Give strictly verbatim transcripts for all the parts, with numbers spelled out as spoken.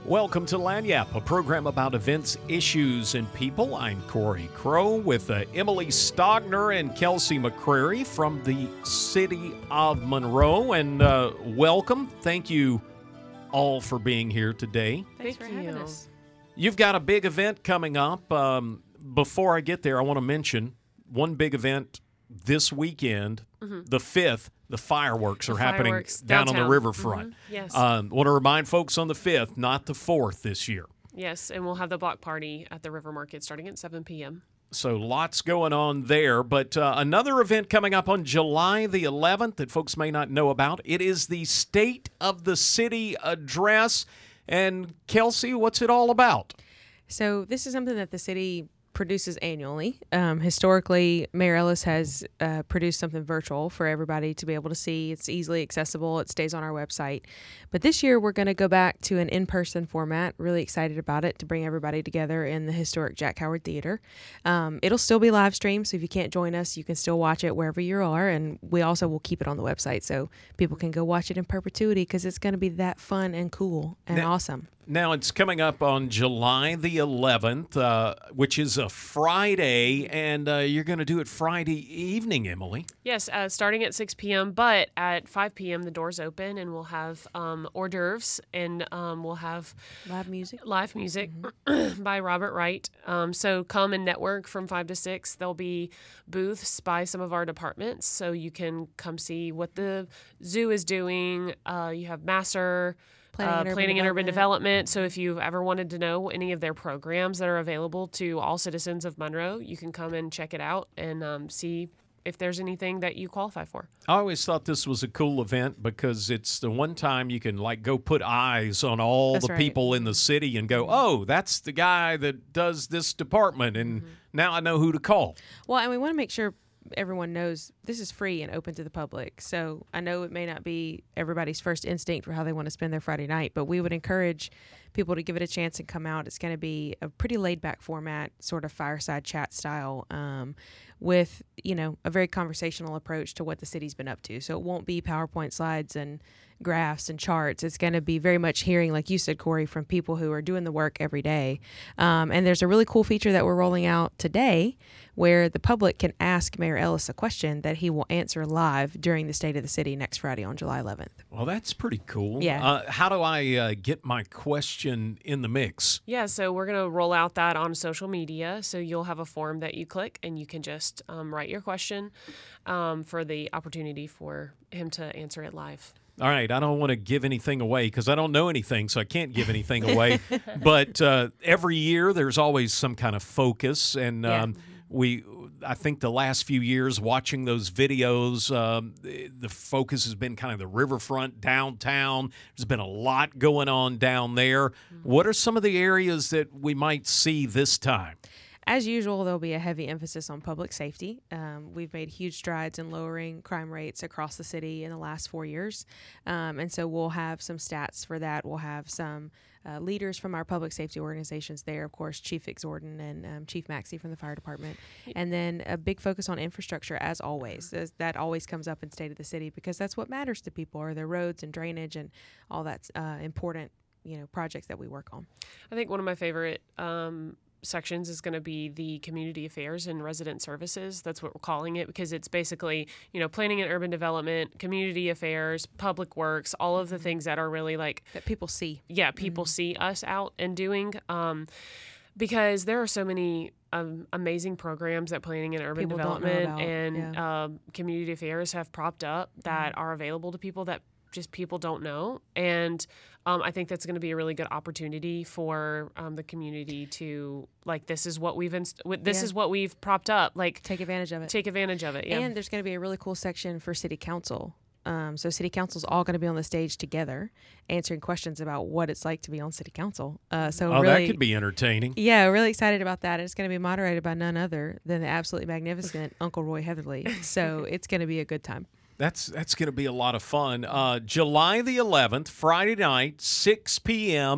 Welcome to Lagniappe, a program about events, issues, and people. I'm Corey Crow with uh, Emily Stogner and Kelsey McCrary from the city of Monroe. And uh, welcome. Thank you all for being here today. Thanks Thank for having you. us. You've got a big event coming up. Um, before I get there, I want to mention one big event this weekend, mm-hmm. the fifth. The fireworks The are happening fireworks down on downtown. the riverfront. Mm-hmm. Yes. Um, want to remind folks on the fifth, not the fourth this year. Yes, and we'll have the block party at the River Market starting at seven p.m. So lots going on there. But uh, another event coming up on July the eleventh that folks may not know about. It is the State of the City Address. And Kelsey, what's it all about? So this is something that the city produces annually. Um, historically, Mayor Ellis has uh, produced something virtual for everybody to be able to see. It's easily accessible. It stays on our website. But this year, we're going to go back to an in-person format. Really excited about it to bring everybody together in the historic Jack Howard Theater. Um, it'll still be live streamed, so if you can't join us, you can still watch it wherever you are. And we also will keep it on the website so people can go watch it in perpetuity because it's going to be that fun and cool and Now- awesome. Now, it's coming up on July the eleventh, uh, which is a Friday, and uh, you're going to do it Friday evening, Emily. Yes, uh, starting at six p.m., but at five p.m. the doors open, and we'll have um, hors d'oeuvres, and um, we'll have Live music. live music by Robert Wright. Um, so come and network from five to six. There'll be booths by some of our departments, so you can come see what the zoo is doing. Uh, you have Master... Planning uh, and urban planning and urban development. development. So if you've ever wanted to know any of their programs that are available to all citizens of Monroe, you can come and check it out and um, see if there's anything that you qualify for. I always thought this was a cool event because it's the one time you can like go put eyes on all That's the right. people in the city and go, oh, that's the guy that does this department, and Mm-hmm. now I know who to call. Well, and we want to make sure everyone knows this is free and open to the public. So I know it may not be everybody's first instinct for how they want to spend their Friday night, but we would encourage people to give it a chance and come out. It's going to be a pretty laid back format, sort of fireside chat style, um, with, you know, a very conversational approach to what the city's been up to. So it won't be PowerPoint slides and graphs and charts. It's going to be very much hearing, like you said, Corey, from people who are doing the work every day. Um, and there's a really cool feature that we're rolling out today where the public can ask Mayor Ellis a question that he will answer live during the State of the City next Friday on July eleventh. Well, that's pretty cool. Yeah. Uh, how do I uh, get my question in the mix? Yeah, so we're going to roll out that on social media. So you'll have a form that you click and you can just um, write your question um, for the opportunity for him to answer it live. All right, I don't want to give anything away because I don't know anything, so I can't give anything away. But uh, every year there's always some kind of focus, and Yeah. um, we, I think the last few years watching those videos, um, the, the focus has been kind of the riverfront, downtown. There's been a lot going on down there. What are some of the areas that we might see this time? As usual, there'll be a heavy emphasis on public safety. Um, we've made huge strides in lowering crime rates across the city in the last four years. Um, and so we'll have some stats for that. We'll have some uh, leaders from our public safety organizations there, of course, Chief Exorden and um, Chief Maxey from the fire department. And then a big focus on infrastructure, as always. As that always comes up in State of the City because that's what matters to people are their roads and drainage and all that's uh, important, you know, projects that we work on. I think one of my favorite um, sections is going to be the community affairs and resident services. That's what we're calling it because it's basically, you know, planning and urban development, community affairs, public works, all of the things that are really like, That people see. yeah, people see us out and doing. Um, because there are so many um, amazing programs that planning and urban People don't know development about, and yeah. um, community affairs have propped up that are available to people that just people don't know. And um, I think that's going to be a really good opportunity for um, the community to, like, this is what we've inst- this Yeah. is what we've propped up. Like, Take advantage of it. take advantage of it. Yeah. And there's going to be a really cool section for City Council. Um, so City Council's all going to be on the stage together, answering questions about what it's like to be on City Council. Uh, so Oh, really, that could be entertaining. yeah, really excited about that. And it's going to be moderated by none other than the absolutely magnificent Uncle Roy Heatherly. So it's going to be a good time. That's that's going to be a lot of fun. Uh, July the eleventh, Friday night, six p.m.,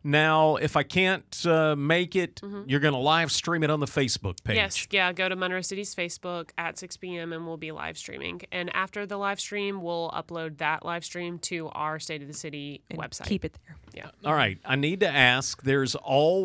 Now, if I can't uh, make it, Mhm. you're going to live stream it on the Facebook page. Yes, yeah, go to Monroe City's Facebook at six p.m. and we'll be live streaming. And after the live stream, we'll upload that live stream to our State of the City And website. keep it there. Yeah. All right. I need to ask, there's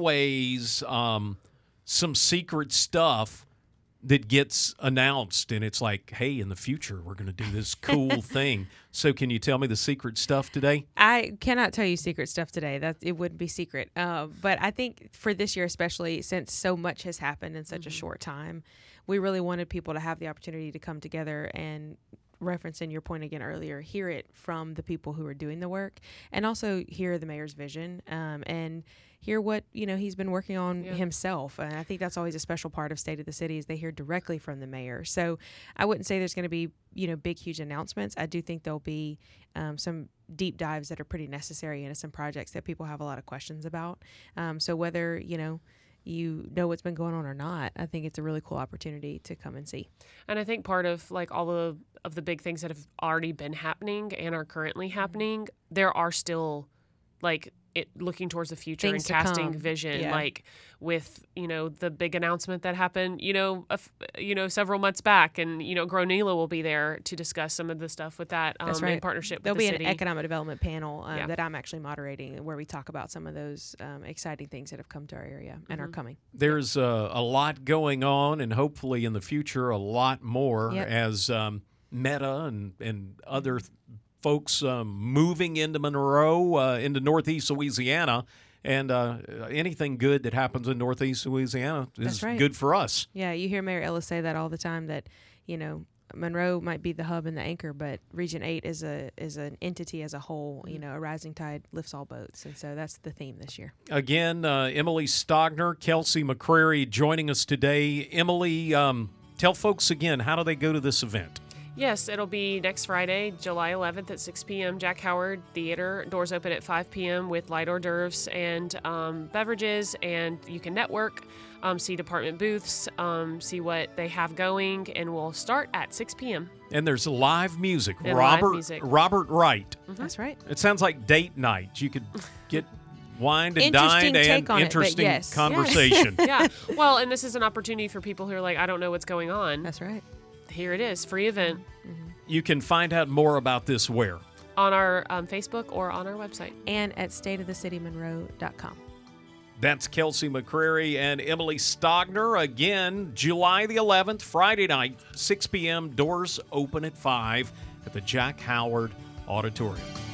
always um, some secret stuff that gets announced, and it's like, hey, in the future, we're going to do this cool thing. So can you tell me the secret stuff today? I cannot tell you secret stuff today. That it wouldn't be secret. Uh, but I think for this year, especially since so much has happened in such Mm-hmm. a short time, we really wanted people to have the opportunity to come together and, referencing your point again earlier, hear it from the people who are doing the work, and also hear the mayor's vision um, and hear what you know he's been working on Yeah. himself. And I think that's always a special part of State of the City is they hear directly from the mayor. So I wouldn't say there's going to be you know big huge announcements. I do think there'll be um, some deep dives that are pretty necessary into some projects that people have a lot of questions about. Um, so whether you know you know what's been going on or not, I think it's a really cool opportunity to come and see. And I think part of like all the of the big things that have already been happening and are currently happening, there are still like it looking towards the future Things to and casting come. vision, Yeah. like with you know the big announcement that happened, you know, a f- you know several months back, and you know Gronila will be there to discuss some of the stuff with that um, That's in right. partnership There'll with the be city. an economic development panel um, Yeah. that I'm actually moderating where we talk about some of those um, exciting things that have come to our area and are Mhm. coming. There's uh, a lot going on, and hopefully in the future, a lot more Yep. as um, Meta and, and other th- folks um, moving into Monroe, uh, into Northeast Louisiana. And uh, anything good that happens in Northeast Louisiana is That's right. good for us. Yeah, you hear Mayor Ellis say that all the time that, you know, Monroe might be the hub and the anchor, but Region eight is a is an entity as a whole. You know, a rising tide lifts all boats. And so that's the theme this year. Again, uh, Emily Stogner, Kelsey McCrary joining us today. Emily, um, tell folks again, how do they go to this event? Yes, it'll be next Friday, July eleventh at six p.m. Jack Howard Theater. Doors open at five p.m. with light hors d'oeuvres and um, beverages, and you can network, um, see department booths, um, see what they have going, and we'll start at six p.m. And there's live music. And live Robert music. Robert Wright. That's right. It sounds like date night. You could get wined and Interesting dined take and on it, but interesting yes. conversation. Yeah, well, and this is an opportunity for people who are like, I don't know what's going on. That's right. Here it is, free event You can find out more about this where? on our um, Facebook or on our website. And at state of the city monroe dot com. That's Kelsey McCrary and Emily Stogner. Again, July the eleventh, Friday night, six p.m. Doors open at five at the Jack Howard Auditorium.